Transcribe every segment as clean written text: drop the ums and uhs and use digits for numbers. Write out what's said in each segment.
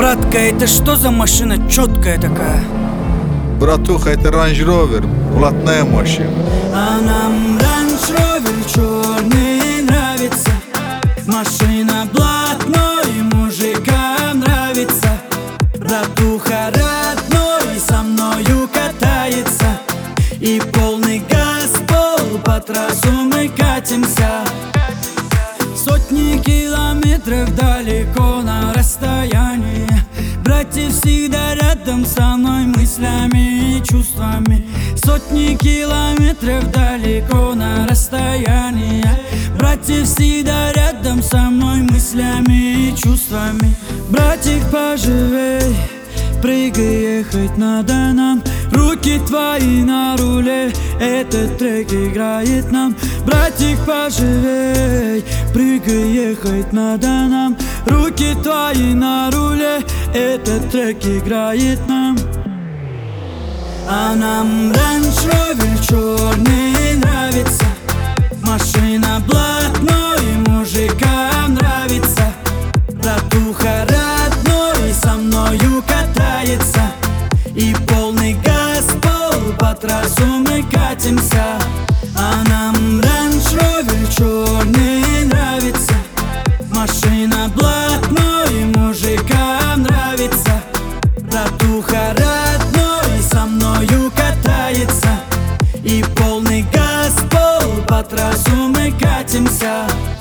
Братка, это что за машина четкая такая? Братуха, это Range Rover, блатная машина. А нам Range Rover черный нравится. Машина блатной, мужикам нравится. Братуха родной со мною катается. И полный газ, по трассу мы катимся. Сотни километров далеко на расстоянии. Братья всегда рядом со мной мыслями и чувствами. Сотни километров далеко на расстоянии. Братья всегда рядом со мной мыслями и чувствами. Братик, поживей, прыгай, ехать надо нам. Руки твои на руле, этот трек играет нам. Братик, поживей, прыгай, ехать надо нам. Руки твои на руле, этот трек играет нам. А нам Range Rover черный нравится. Машина блатной, мужикам нравится. Братуха родной со мною катается. И полный газ, по трассу мы катимся. А нам Range Rover черный нравится. Машина блатной, мужикам нравится. Братуха родной со мною катается. И полный газ, по трассу мы катимся.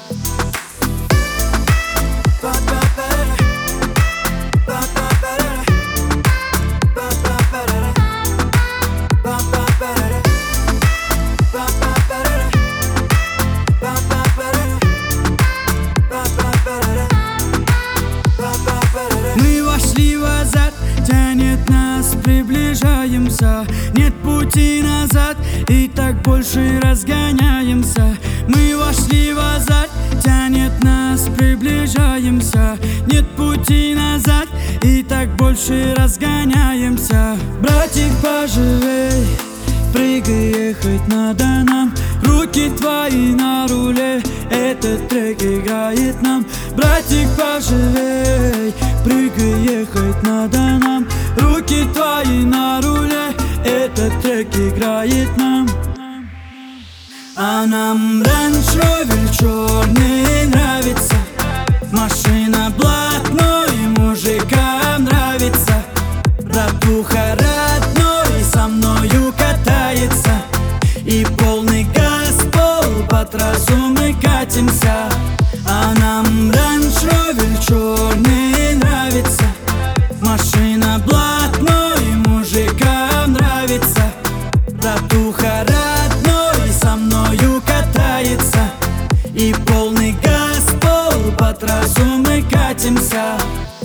Мы вошли в азарт, тянет нас, приближаемся. Нет пути назад, и так больше разгоняемся. Мы вошли в азарт, тянет нас, приближаемся. Нет пути назад, и так больше разгоняемся. Братик, поживей, прыгай, ехать надо нам. Руки твои на руле, этот трек играет нам. Братик, поживей, прыгай, ехать надо нам. Руки твои на руле, этот трек играет нам. А нам Range Rover черный нравится. Машина блатной, мужикам нравится. Братуха родной со мною катается. И полный газ, по трассу мы катимся. А нам Range Rover черный нравится. Машина блатной, мужикам нравится. Братуха родной со мною катается. И полный газ, по трассу мы катимся.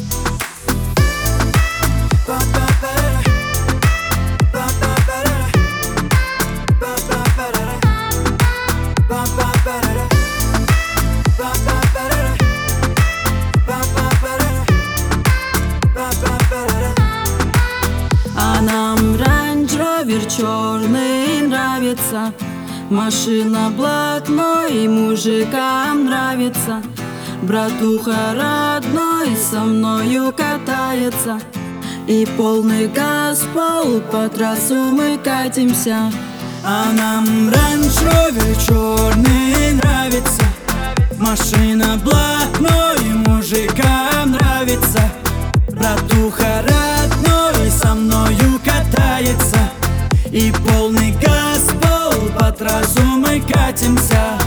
А нам Range Rover черный нравится. Машина блатной, мужикам нравится. Братуха родной со мною катается. И полный газ, по трассу мы катимся. А нам Range Rover черный нравится. Машина блатной, мужикам нравится. Братуха родной со мною катается. И полный газ, по трассу мы катимся.